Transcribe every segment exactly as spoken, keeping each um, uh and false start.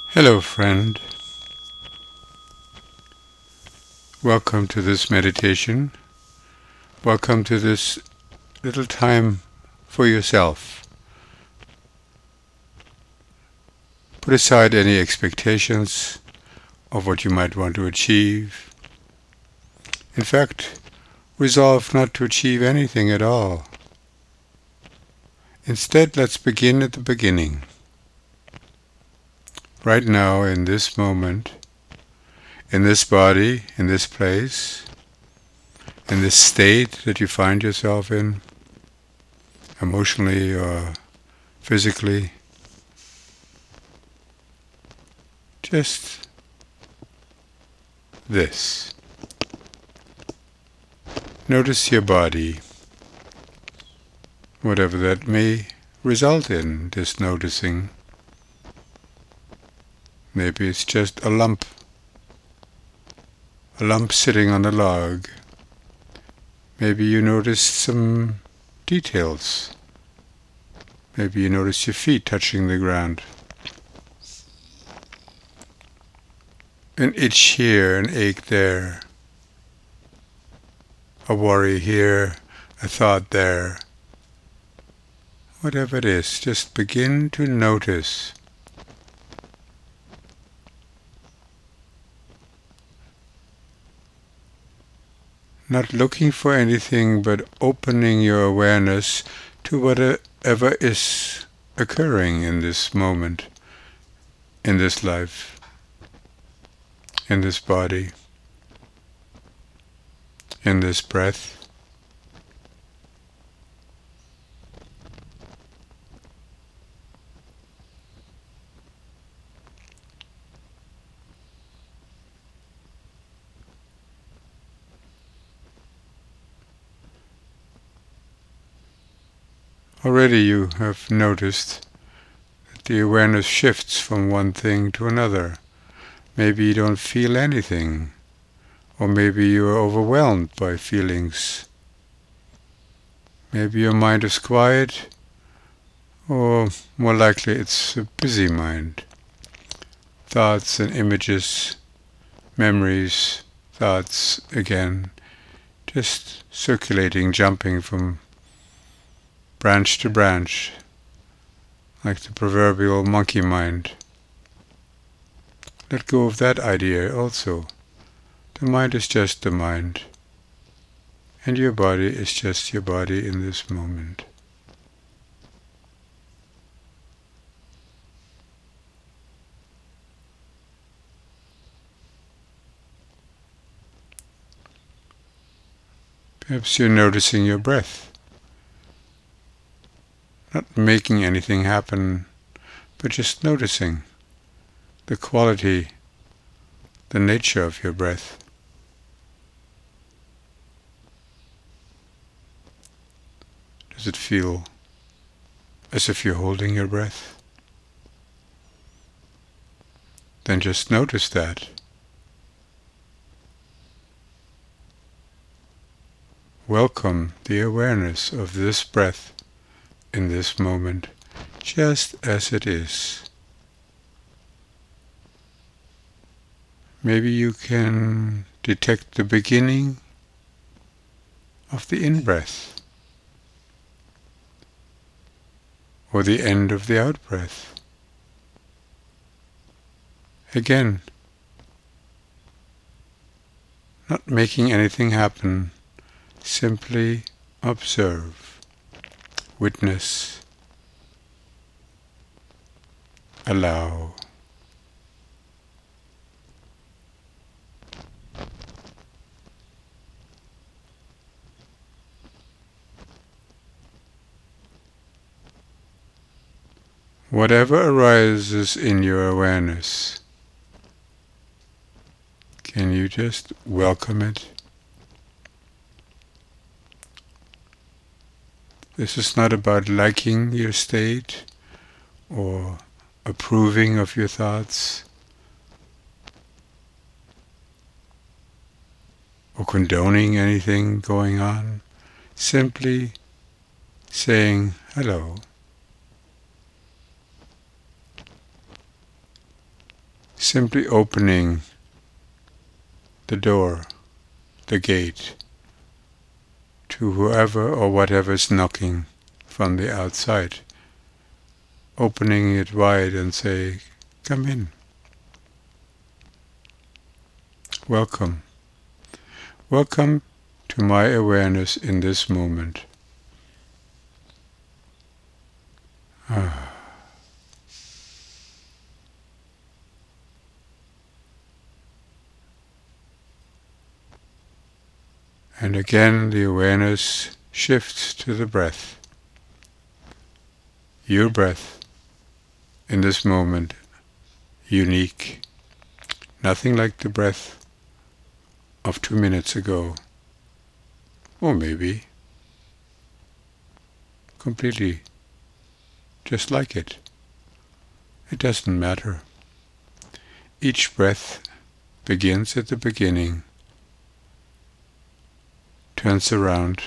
Hello, friend. Welcome to this meditation. Welcome to this little time for yourself. Put aside any expectations of what you might want to achieve. In fact, resolve not to achieve anything at all. Instead, let's begin at the beginning. Right now, in this moment, in this body, in this place, in this state that you find yourself in, emotionally or physically, just this. Notice your body, whatever that may result in, this noticing. Maybe it's just a lump, a lump sitting on a log. Maybe you notice some details. Maybe you notice your feet touching the ground. An itch here, an ache there. A worry here, a thought there. Whatever it is, just begin to notice. Not looking for anything, but opening your awareness to whatever is occurring in this moment, in this life, in this body, in this breath. Already you have noticed that the awareness shifts from one thing to another. Maybe you don't feel anything, or maybe you are overwhelmed by feelings. Maybe your mind is quiet, or more likely it's a busy mind. Thoughts and images, memories, thoughts again, just circulating, jumping from branch to branch, like the proverbial monkey mind. Let go of that idea also. The mind is just the mind, and your body is just your body in this moment. Perhaps you're noticing your breath. Not making anything happen, but just noticing the quality, the nature of your breath. Does it feel as if you're holding your breath? Then just notice that. Welcome the awareness of this breath in this moment, just as it is. Maybe you can detect the beginning of the in-breath, or the end of the out-breath. Again, not making anything happen, simply observe. Witness, allow. Whatever arises in your awareness, can you just welcome it? This is not about liking your state or approving of your thoughts or condoning anything going on. Simply saying hello. simply opening the door, the gate, to whoever or whatever is knocking from the outside, opening it wide and say, "Come in. Welcome. Welcome to my awareness in this moment." Ah. And again the awareness shifts to the breath. Your breath in this moment, unique. Nothing like the breath of two minutes ago. Or maybe completely just like it. It doesn't matter. Each breath begins at the beginning, turns around,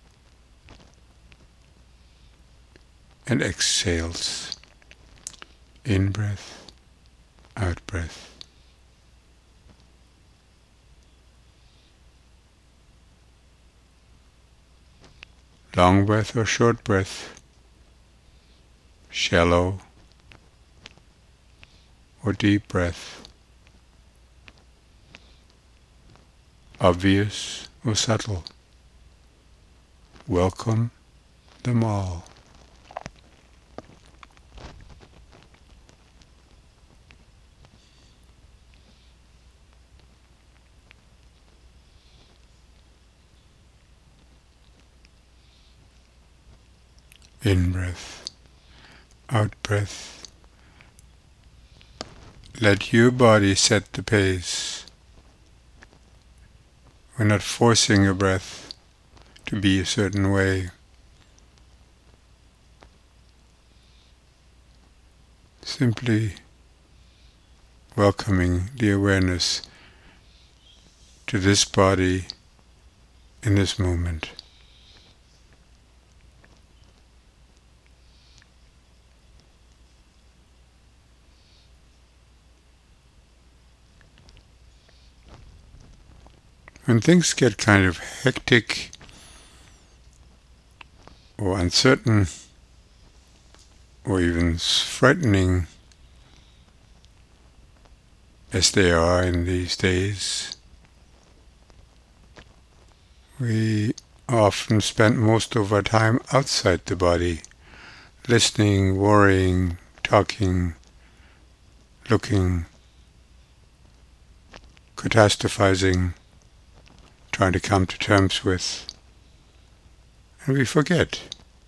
and exhales. In-breath, out-breath. Long breath or short breath, shallow or deep breath, obvious or subtle. Welcome them all. In-breath, out-breath. Let your body set the pace. We're not forcing a breath to be a certain way. Simply welcoming the awareness to this body in this moment. When things get kind of hectic or uncertain or even frightening, as they are in these days, we often spend most of our time outside the body, listening, worrying, talking, looking, catastrophizing, trying to come to terms with, and we forget.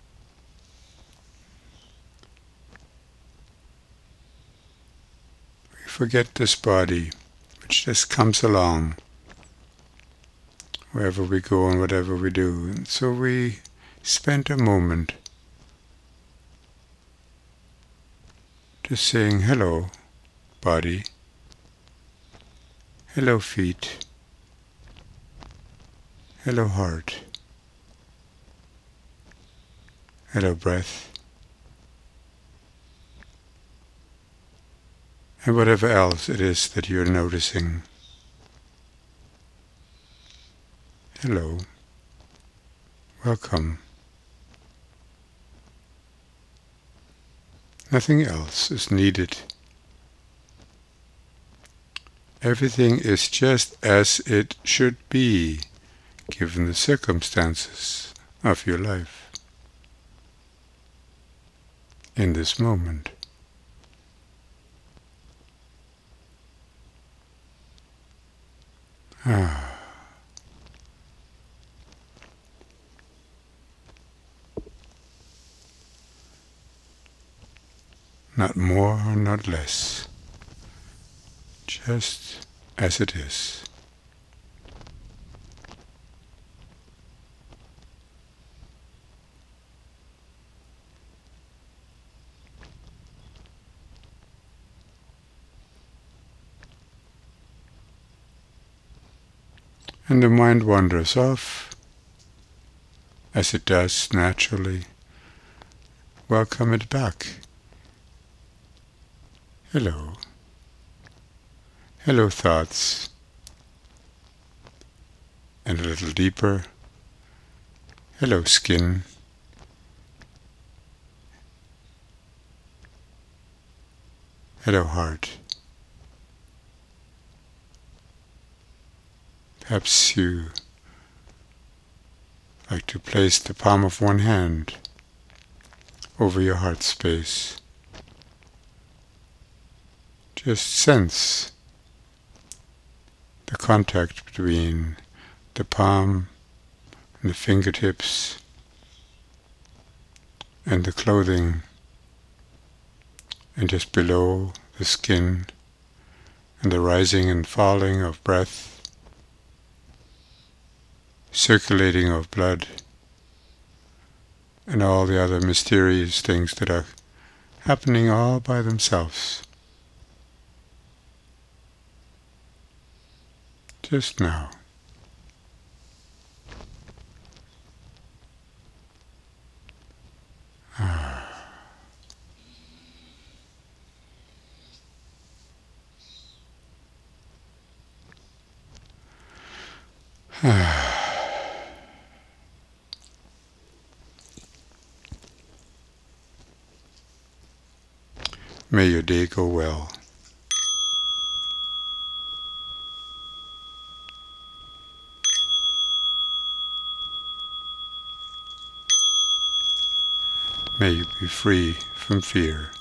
We forget this body, which just comes along wherever we go and whatever we do. And so we spend a moment just saying, "Hello, body. Hello, feet. Hello, heart. Hello, breath." And whatever else it is that you're noticing. Hello. Welcome. Nothing else is needed. Everything is just as it should be, given the circumstances of your life in this moment. Ah. Not more, not less. Just as it is. And the mind wanders off, as it does naturally. Welcome it back. Hello. Hello thoughts. And a little deeper. Hello skin. Hello heart. Perhaps you like to place the palm of one hand over your heart space. Just sense the contact between the palm and the fingertips and the clothing, and just below the skin, and the rising and falling of breath, circulating of blood, and all the other mysterious things that are happening all by themselves. Just now. Ah. May your day go well. May you be free from fear.